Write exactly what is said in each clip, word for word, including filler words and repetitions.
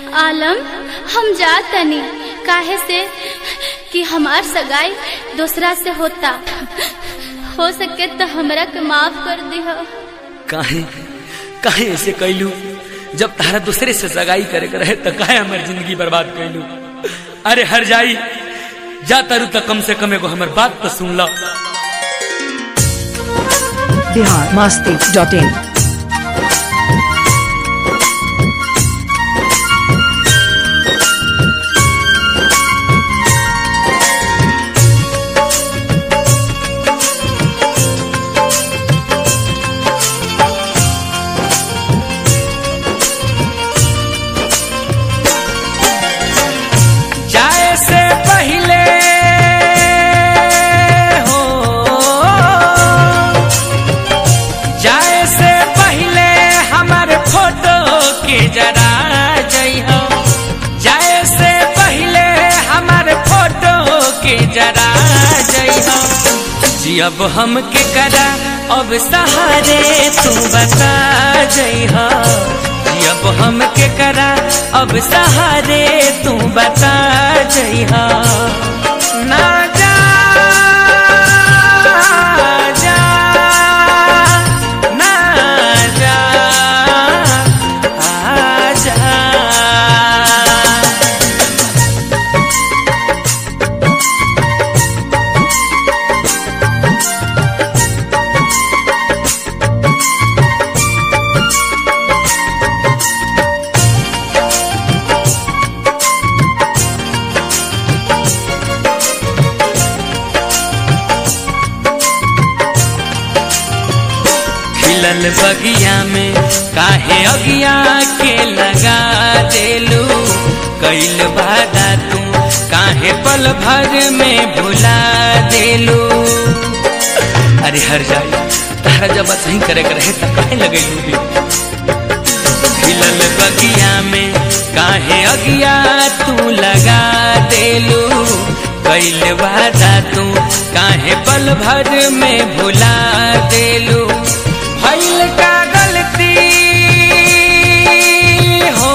आलम हम जात तनी काहे से कि हमार सगाई दूसरा से होता, हो सके तो हमरा के माफ कर दिह। काहे काहे ऐसे कैलू? जब तारा दूसरे से सगाई करे के रहे तो काहे हमारी जिंदगी बर्बाद कैलू? अरे हर जाई जा तारू तो कम से कम एगो हमार बात तो सुन लो। बिहार मस्ती डॉट इन। अब हम के करा अब सहारे तू बता जइहा, अब हम के करा अब सहारे तू बता जइहा। ना जा जा ना जा आ जा। खिलल बगिया में काहे अगिया के लगा देलू, कैल वादा तू काहे पल भर में भुला देलू। अरे हर जाई तारा जब सही करे के रहे त काहे लगैलू भी? खिलल बगिया में काहे अगिया तू लगा देलू, कैल वादा तू काहे पल भर में भुला देलू। भइल का गलती हो,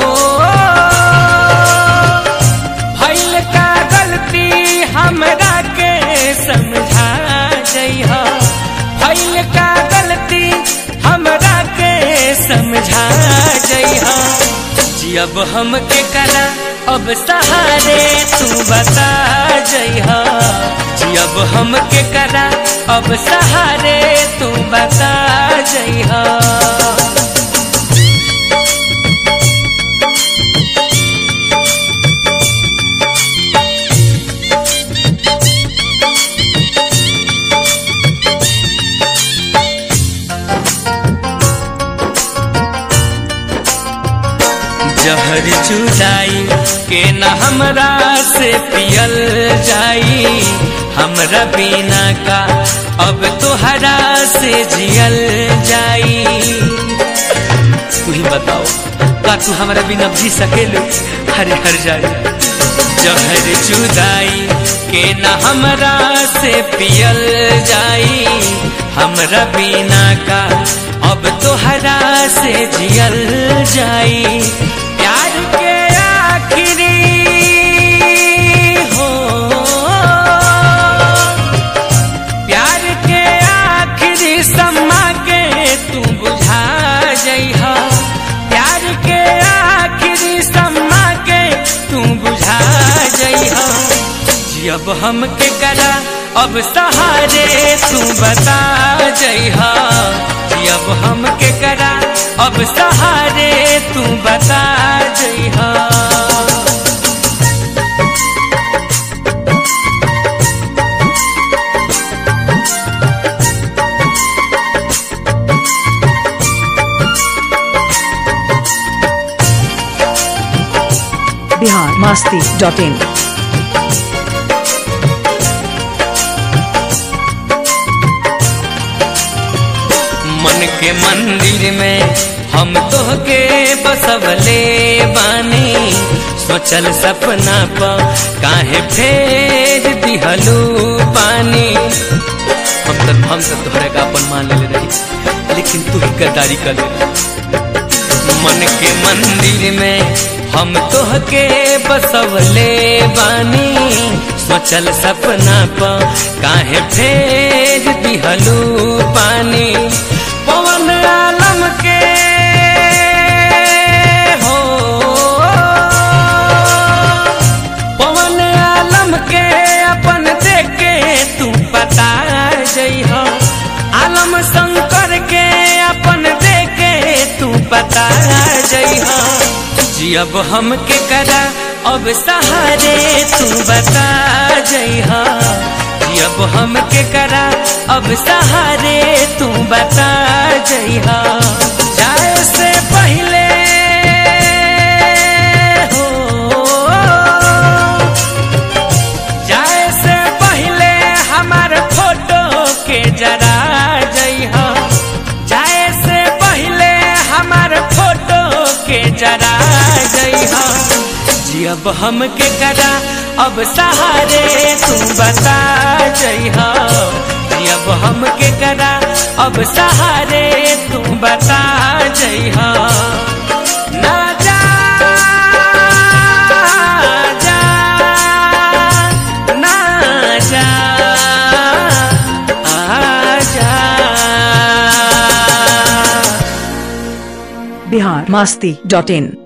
भइल का गलती हमरा के समझा जइहा, भइल का गलती हमरा के समझा जइहा। अब हम के करा अब सहारे तू बता जइहा, अब हम के करा अब सहारे तू बता जइहा। जहर जुदाई के न हमरा से पियल जाई, हमरा बिना का अब तोहरा से जियल जाई। तू ही बताओ का तू हमरा बिना जी सकेलू? हरे हर जाई जहर जुदाई के न हमरा से पियल जाई, हमरा बिना का अब तोहरा से जियल जाई। प्यार के आखिरी हो, प्यार के आखिरी समा के तू बुझा जइहा, प्यार के आखिरी समा के तू बुझा जइहा। अब हम के करा अब सहारे तू बता जइहा, अब हम के करा अब सहारे तू बता जइहा। बिहार मस्ती डॉट इन। मन के मंदिर में हम तोहके बसवले बानी, सोचल सपना पा काहे फेर दिहलू पानी। हम तो हम तो तोहरे का अपन मान ले रही, लेकिन तू ही गद्दारी कर ले। मन के मंदिर में हम तोहके बसवले बानी सोचल सपना प काहे फेर दिहलू पानी पवन आलम के हो पवन आलम के अपन देखे तू बता जइह आलम शंकर के अपन देखे तू बता जइह जियब हम के करा अब सहारे तू बता जइह जियब हम के करा अब सहारे तू बता जइह जाए से पहले हो जाए से पहले हमार फोटो के जरा जइह जाए से पहले हमार फोटो के जरा जइह जियब हम के करा अब सहारे तू बता जइह जियब हम के करा अब सहारे तू बता जइह ना जा जा ना जा आ जा बिहार मस्ती डॉट इन।